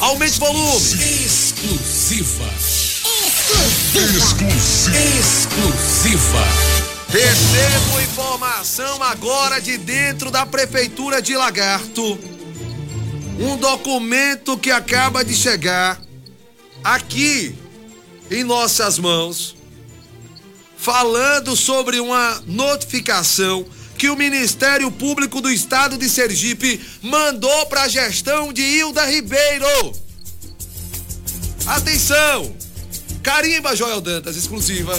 Aumente o volume. Exclusiva. Recebo informação agora de dentro da Prefeitura de Lagarto. Um documento que acaba de chegar aqui em nossas mãos, falando sobre uma notificação que o Ministério Público do Estado de Sergipe mandou para a gestão de Hilda Ribeiro. Atenção! Carimba, Joel Dantas, exclusiva.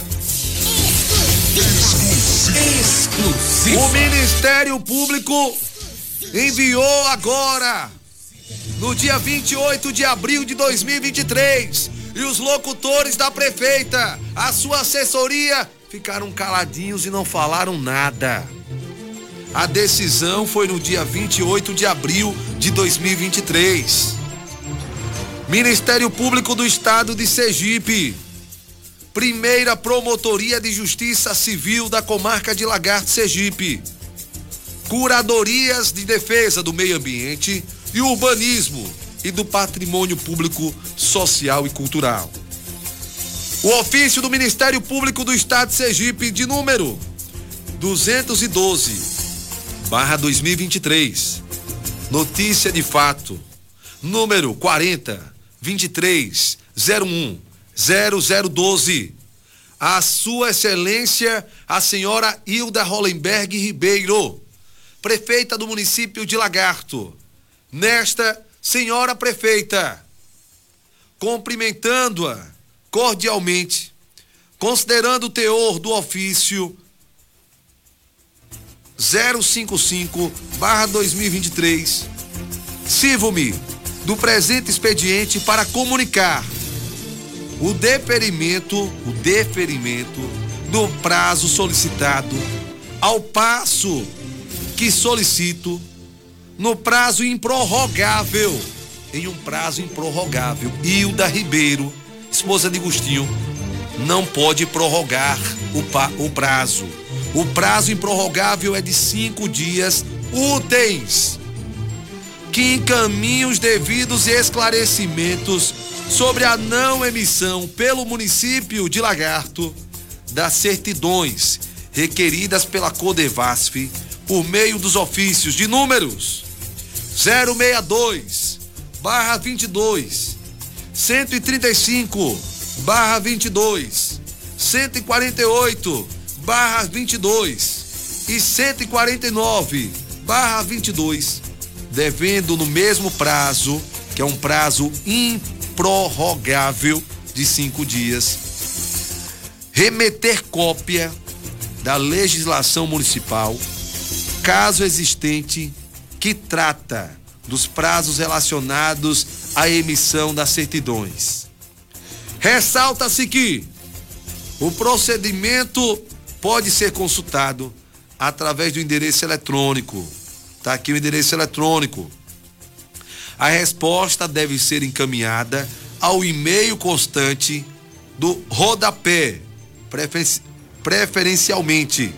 O Ministério Público enviou agora, no dia 28 de abril de 2023, e os locutores da prefeita, a sua assessoria, ficaram caladinhos e não falaram nada. A decisão foi no dia 28 de abril de 2023. Ministério Público do Estado de Sergipe, Primeira Promotoria de Justiça Civil da Comarca de Lagarto, Sergipe, Curadorias de Defesa do Meio Ambiente e Urbanismo e do Patrimônio Público Social e Cultural. O ofício do Ministério Público do Estado de Sergipe de número 212/2023, notícia de fato, número 40-23-01-0012, a Sua Excelência, a senhora Hilda Hollenberg Ribeiro, prefeita do município de Lagarto. Nesta, senhora prefeita, cumprimentando-a cordialmente, considerando o teor do ofício 055/2023, sirvo-me do presente expediente para comunicar o deferimento do prazo solicitado, ao passo que solicito no prazo improrrogável, Hilda Ribeiro, esposa de Agostinho, não pode prorrogar o prazo. O prazo improrrogável é de 5 dias úteis, que encaminhe os devidos esclarecimentos sobre a não emissão pelo município de Lagarto das certidões requeridas pela Codevasf por meio dos ofícios de números 062/22, 135/22, 148/22 e 149/22, devendo no mesmo prazo, que é um prazo improrrogável de 5 dias, remeter cópia da legislação municipal, caso existente, que trata dos prazos relacionados à emissão das certidões. Ressalta-se que o procedimento pode ser consultado através do endereço eletrônico. Está aqui o endereço eletrônico. A resposta deve ser encaminhada ao e-mail constante do rodapé, preferencialmente.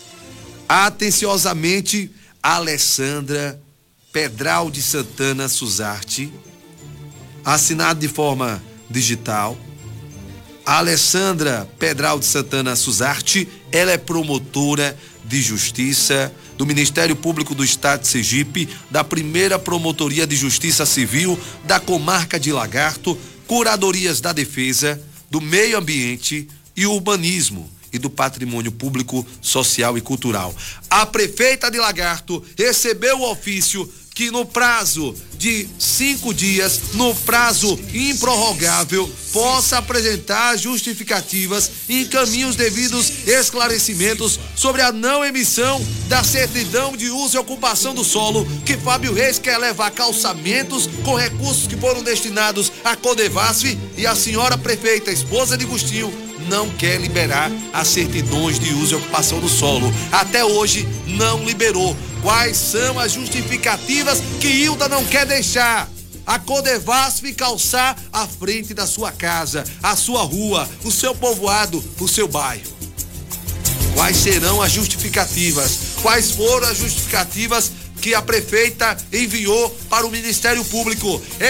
Atenciosamente, Alessandra Pedral de Santana Suzarte, assinado de forma digital. A Alessandra Pedral de Santana Suzarte, ela é promotora de justiça do Ministério Público do Estado de Sergipe, da Primeira Promotoria de Justiça Civil da Comarca de Lagarto, Curadorias da Defesa, do Meio Ambiente e Urbanismo e do Patrimônio Público Social e Cultural. A prefeita de Lagarto recebeu o ofício que no prazo de 5 dias, no prazo improrrogável, possa apresentar justificativas e encaminhe os devidos esclarecimentos sobre a não emissão da certidão de uso e ocupação do solo, que Fábio Reis quer levar calçamentos com recursos que foram destinados à Codevasf, e a senhora prefeita, esposa de Agostinho, não quer liberar as certidões de uso e ocupação do solo. Até hoje não liberou. Quais são as justificativas que Hilda não quer deixar a Codevasf calçar a frente da sua casa, a sua rua, o seu povoado, o seu bairro? Quais serão as justificativas? Quais foram as justificativas que a prefeita enviou para o Ministério Público?